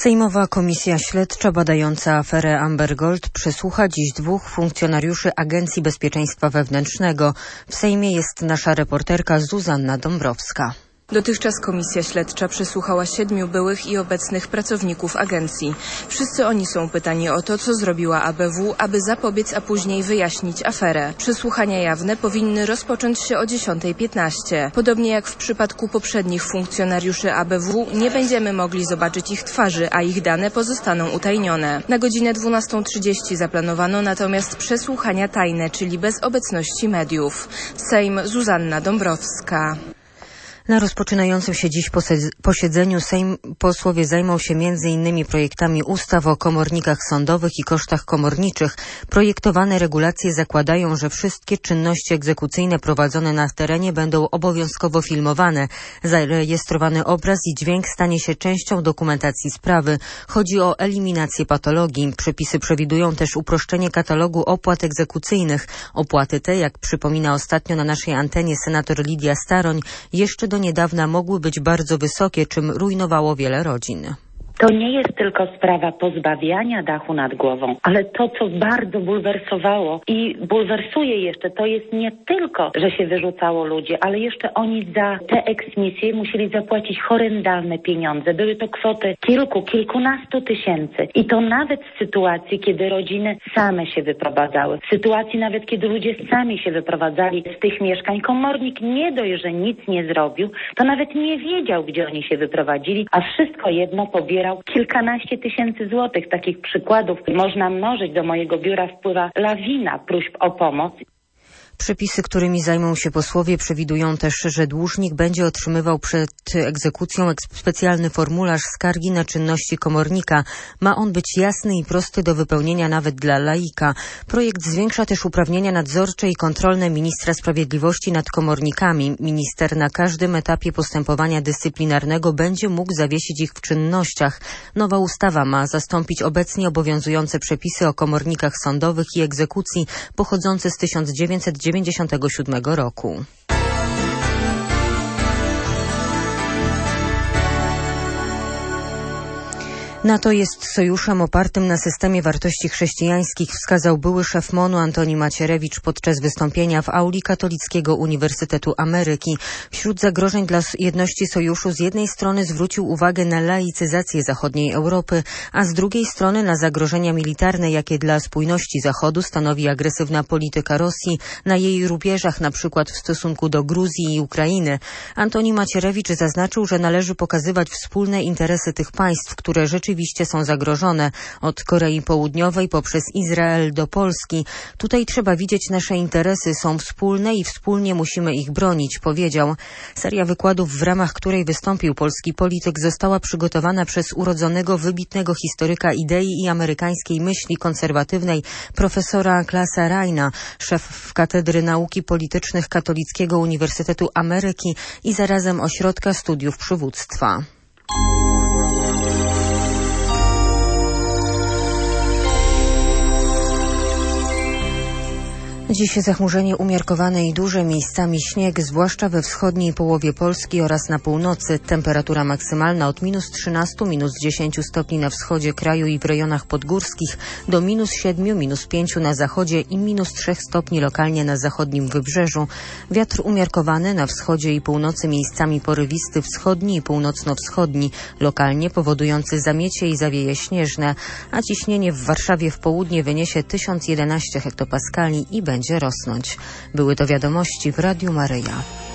Sejmowa Komisja Śledcza badająca aferę Amber Gold przesłucha dziś 2 funkcjonariuszy Agencji Bezpieczeństwa Wewnętrznego. W Sejmie jest nasza reporterka Zuzanna Dąbrowska. Dotychczas Komisja Śledcza przesłuchała 7 byłych i obecnych pracowników agencji. Wszyscy oni są pytani o to, co zrobiła ABW, aby zapobiec, a później wyjaśnić aferę. Przesłuchania jawne powinny rozpocząć się o 10:15. Podobnie jak w przypadku poprzednich funkcjonariuszy ABW, nie będziemy mogli zobaczyć ich twarzy, a ich dane pozostaną utajnione. Na godzinę 12:30 zaplanowano natomiast przesłuchania tajne, czyli bez obecności mediów. Sejm, Zuzanna Dąbrowska. Na rozpoczynającym się dziś posiedzeniu posłowie zajmą się m.in. projektami ustaw o komornikach sądowych i kosztach komorniczych. Projektowane regulacje zakładają, że wszystkie czynności egzekucyjne prowadzone na terenie będą obowiązkowo filmowane. Zarejestrowany obraz i dźwięk stanie się częścią dokumentacji sprawy. Chodzi o eliminację patologii. Przepisy przewidują też uproszczenie katalogu opłat egzekucyjnych. Opłaty te, jak przypomina ostatnio na naszej antenie senator Lidia Staroń, jeszcze do niedawna mogły być bardzo wysokie, czym rujnowało wiele rodzin. To nie jest tylko sprawa pozbawiania dachu nad głową, ale to, co bardzo bulwersowało i bulwersuje jeszcze, to jest nie tylko, że się wyrzucało ludzi, ale jeszcze oni za te eksmisje musieli zapłacić horrendalne pieniądze. Były to kwoty kilkunastu tysięcy. I to nawet w sytuacji, kiedy rodziny same się wyprowadzały. W sytuacji nawet, kiedy ludzie sami się wyprowadzali z tych mieszkań. Komornik nie dość, że nic nie zrobił, to nawet nie wiedział, gdzie oni się wyprowadzili, a wszystko jedno pobierał kilkanaście tysięcy złotych. Takich przykładów można mnożyć. Do mojego biura wpływa lawina próśb o pomoc. Przepisy, którymi zajmą się posłowie, przewidują też, że dłużnik będzie otrzymywał przed egzekucją specjalny formularz skargi na czynności komornika. Ma on być jasny i prosty do wypełnienia nawet dla laika. Projekt zwiększa też uprawnienia nadzorcze i kontrolne ministra sprawiedliwości nad komornikami. Minister na każdym etapie postępowania dyscyplinarnego będzie mógł zawiesić ich w czynnościach. Nowa ustawa ma zastąpić obecnie obowiązujące przepisy o komornikach sądowych i egzekucji pochodzące z 1997 roku. NATO jest sojuszem opartym na systemie wartości chrześcijańskich, wskazał były szef MON-u Antoni Macierewicz podczas wystąpienia w auli Katolickiego Uniwersytetu Ameryki. Wśród zagrożeń dla jedności sojuszu z jednej strony zwrócił uwagę na laicyzację zachodniej Europy, a z drugiej strony na zagrożenia militarne, jakie dla spójności Zachodu stanowi agresywna polityka Rosji na jej rubieżach, na przykład w stosunku do Gruzji i Ukrainy. Antoni Macierewicz zaznaczył, że należy pokazywać wspólne interesy tych państw, które rzeczywiście są zagrożone, od Korei Południowej poprzez Izrael do Polski. Tutaj trzeba widzieć nasze interesy, są wspólne i wspólnie musimy ich bronić, powiedział. Seria wykładów, w ramach której wystąpił polski polityk, została przygotowana przez urodzonego, wybitnego historyka idei i amerykańskiej myśli konserwatywnej profesora Clasa Reyna, szef Katedry Nauki Politycznych Katolickiego Uniwersytetu Ameryki i zarazem Ośrodka Studiów Przywództwa. Dziś zachmurzenie umiarkowane i duże, miejscami śnieg, zwłaszcza we wschodniej połowie Polski oraz na północy. Temperatura maksymalna od -13, -10 stopni na wschodzie kraju i w rejonach podgórskich do -7, -5 na zachodzie i -3 stopni lokalnie na zachodnim wybrzeżu. Wiatr umiarkowany na wschodzie i północy, miejscami porywisty wschodni i północno-wschodni, lokalnie powodujący zamiecie i zawieje śnieżne, a ciśnienie w Warszawie w południe wyniesie 1011 hektopaskali i będzie rosnąć. Były to wiadomości w Radiu Maryja.